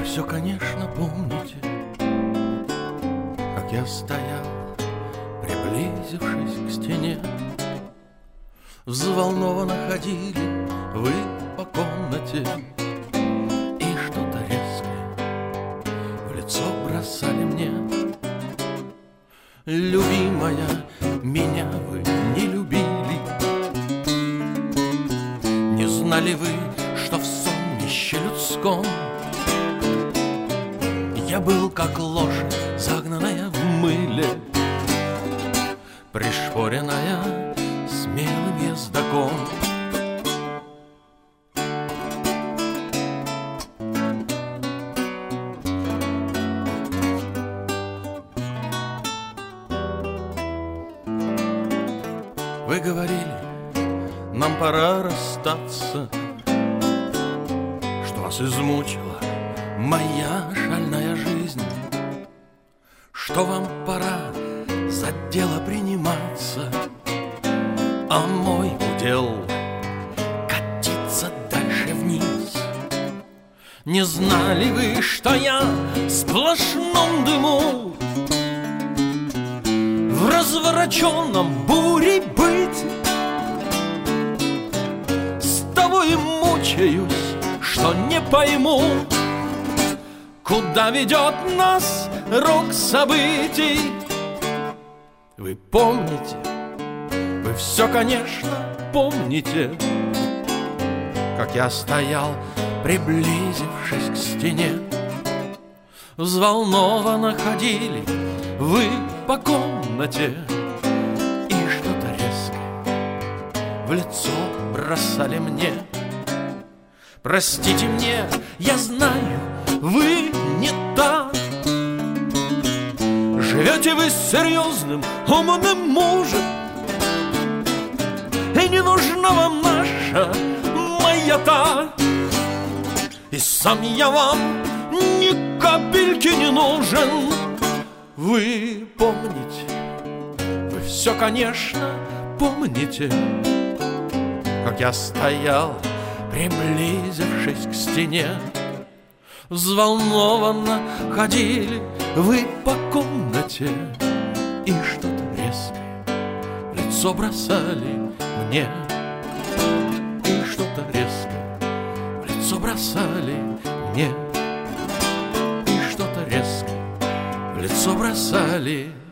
все, конечно, помните, как я стоял, приблизившись к стене. Взволнованно ходили вы по комнате и что-то резкое в лицо бросали мне. Любимая, меня вы не любили, не знали вы, что в сонмище людском я был как лошадь, загнанная в мыле, пришпоренная смелым ездоком. Вы говорили, нам пора расстаться, что вас измучила моя шальная жизнь, что вам пора за дело приниматься, а мой удел катиться дальше вниз. Не знали вы, что я в сплошном дыму, в развороченном бурей быть, с того и мучаюсь, что не пойму, куда ведет нас рок событий. Вы помните, вы все, конечно, помните, как я стоял, приблизившись к стене. Взволнованно ходили вы по комнате и что-то резкое в лицо бросали мне. Простите мне, я знаю, вы не так. Живете вы с серьезным, умным мужем, и не нужна вам наша маята. И сам я вам ни капельки не нужен. Вы помните, вы все, конечно, помните, как я стоял, приблизившись к стене. Взволнованно ходили вы по комнате и что-то резкое в лицо бросали мне. И что-то резкое в лицо бросали мне. И что-то резкое в лицо бросали